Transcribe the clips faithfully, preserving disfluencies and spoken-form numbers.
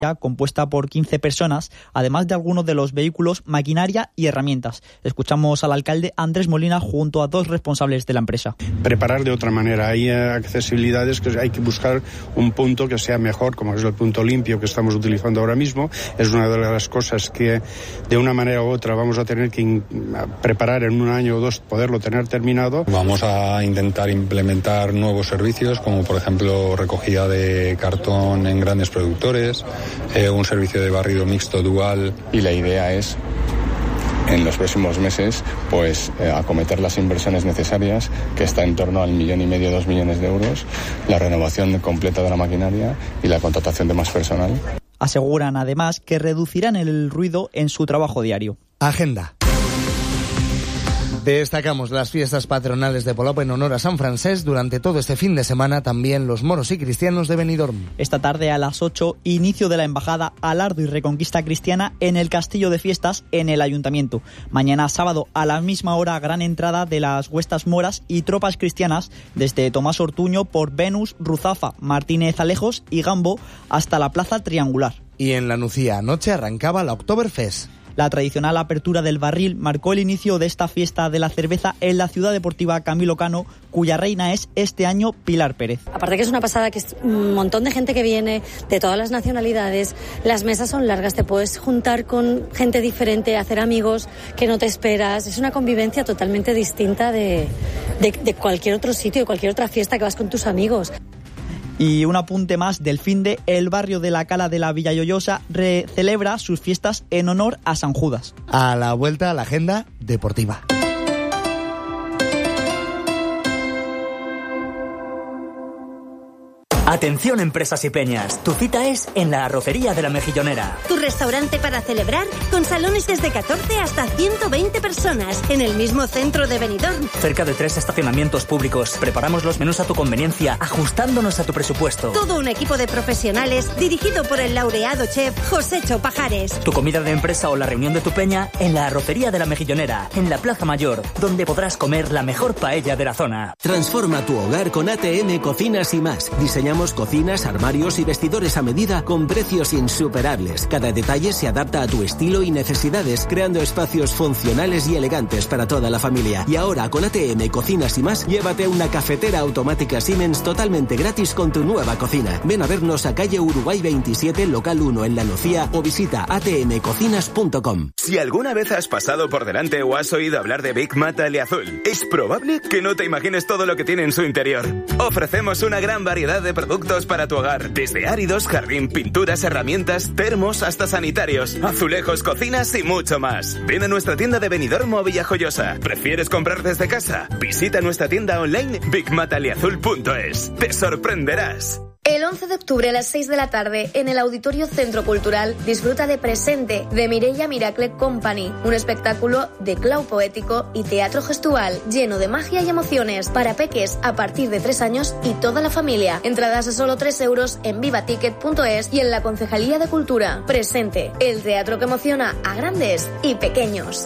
compuesta por quince personas, además de algunos de los vehículos, maquinaria y herramientas. Escuchamos al alcalde Andrés Molina junto a dos responsables de la empresa. Preparar de otra manera. Hay accesibilidades que hay que buscar un punto que sea mejor, como es el punto limpio que estamos utilizando ahora mismo. Es una de las cosas que de una manera u otra vamos a tener que preparar en un año o dos, poderlo tener terminado. Vamos a intentar implementar nuevos servicios, como por ejemplo recogida de cartón en grandes productores, Eh, un servicio de barrido mixto dual. Y la idea es, en los próximos meses, pues eh, acometer las inversiones necesarias, que está en torno al millón y medio, dos millones de euros, la renovación completa de la maquinaria y la contratación de más personal. Aseguran además que reducirán el ruido en su trabajo diario. Agenda. Destacamos las fiestas patronales de Polop en honor a San Francesc. Durante todo este fin de semana también los moros y cristianos de Benidorm. Esta tarde a las ocho, inicio de la embajada Alardo y Reconquista Cristiana en el Castillo de Fiestas en el Ayuntamiento. Mañana sábado a la misma hora, gran entrada de las huestas moras y tropas cristianas desde Tomás Ortuño por Venus, Ruzafa, Martínez Alejos y Gambo hasta la Plaza Triangular. Y en la Nucía anoche arrancaba la Oktoberfest. La tradicional apertura del barril marcó el inicio de esta fiesta de la cerveza en la ciudad deportiva Camilo Cano, cuya reina es este año Pilar Pérez. Aparte que es una pasada, que es un montón de gente que viene de todas las nacionalidades, las mesas son largas, te puedes juntar con gente diferente, hacer amigos que no te esperas, es una convivencia totalmente distinta de, de, de cualquier otro sitio, de cualquier otra fiesta que vas con tus amigos. Y un apunte más del finde, el barrio de la Cala de la Villa Lloyosa celebra sus fiestas en honor a San Judas. A la vuelta a la agenda deportiva. Atención empresas y peñas, tu cita es en la Arrocería de la Mejillonera. Tu restaurante para celebrar con salones desde catorce hasta ciento veinte personas en el mismo centro de Benidorm. Cerca de tres estacionamientos públicos, preparamos los menús a tu conveniencia, ajustándonos a tu presupuesto. Todo un equipo de profesionales dirigido por el laureado chef Josécho Pajares. Tu comida de empresa o la reunión de tu peña en la Arrocería de la Mejillonera, en la Plaza Mayor, donde podrás comer la mejor paella de la zona. Transforma tu hogar con A T M Cocinas y más. Diseñamos cocinas, armarios y vestidores a medida con precios insuperables. Cada detalle se adapta a tu estilo y necesidades, creando espacios funcionales y elegantes para toda la familia. Y ahora con A T M Cocinas y más, llévate una cafetera automática Siemens totalmente gratis con tu nueva cocina. Ven a vernos a calle Uruguay veintisiete, local uno en La Nucía o visita a t m cocinas punto com. Si alguna vez has pasado por delante o has oído hablar de Big Mat Aliazul, es probable que no te imagines todo lo que tiene en su interior. Ofrecemos una gran variedad de productos para tu hogar, desde áridos, jardín, pinturas, herramientas, termos, hasta sanitarios, azulejos, cocinas y mucho más. Ven a nuestra tienda de Benidorm o Villajoyosa. ¿Prefieres comprar desde casa? Visita nuestra tienda online big mat aliazul punto es. Te sorprenderás. El once de octubre a las seis de la tarde, en el Auditorio Centro Cultural, disfruta de Presente, de Mireia Miracle Company, un espectáculo de clown poético y teatro gestual, lleno de magia y emociones, para peques a partir de tres años y toda la familia. Entradas a solo tres euros en vivaticket punto es y en la Concejalía de Cultura. Presente, el teatro que emociona a grandes y pequeños.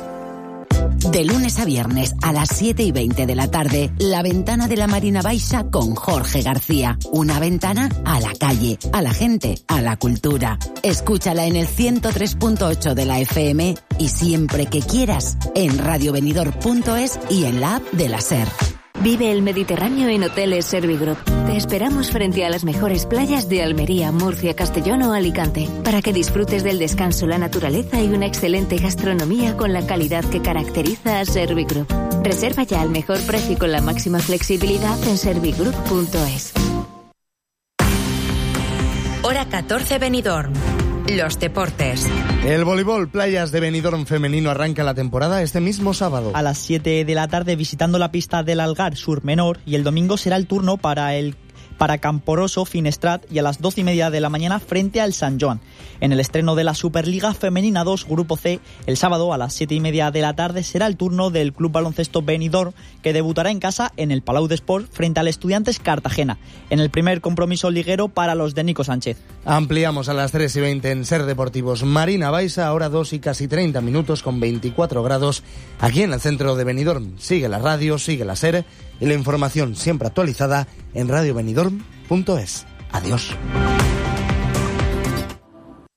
De lunes a viernes a las siete y veinte de la tarde, La Ventana de la Marina Baixa con Jorge García. Una ventana a la calle, a la gente, a la cultura. Escúchala en el ciento tres punto ocho de la F M y siempre que quieras en radio benidorm punto es y en la app de la SER. Vive el Mediterráneo en Hoteles Servigroup. Te esperamos frente a las mejores playas de Almería, Murcia, Castellón o Alicante, para que disfrutes del descanso, la naturaleza y una excelente gastronomía con la calidad que caracteriza a Servigroup. Reserva ya al mejor precio y con la máxima flexibilidad en servigroup punto es. Hora catorce Benidorm. Los deportes. El voleibol Playas de Benidorm femenino arranca la temporada este mismo sábado. A las siete de la tarde visitando la pista del Algar Sur Menor, y el domingo será el turno para el para Camporoso Finestrat y a las doce y media de la mañana frente al San Joan. En el estreno de la Superliga Femenina dos Grupo C, el sábado a las siete y media de la tarde será el turno del Club Baloncesto Benidorm, que debutará en casa en el Palau de Sport frente al Estudiantes Cartagena, en el primer compromiso liguero para los de Nico Sánchez. Ampliamos a las tres y veinte en Ser Deportivos Marina Baixa, ahora dos y casi treinta minutos con veinticuatro grados aquí en el centro de Benidorm. Sigue la radio, sigue la Ser y la información siempre actualizada en radio benidorm punto es. Adiós.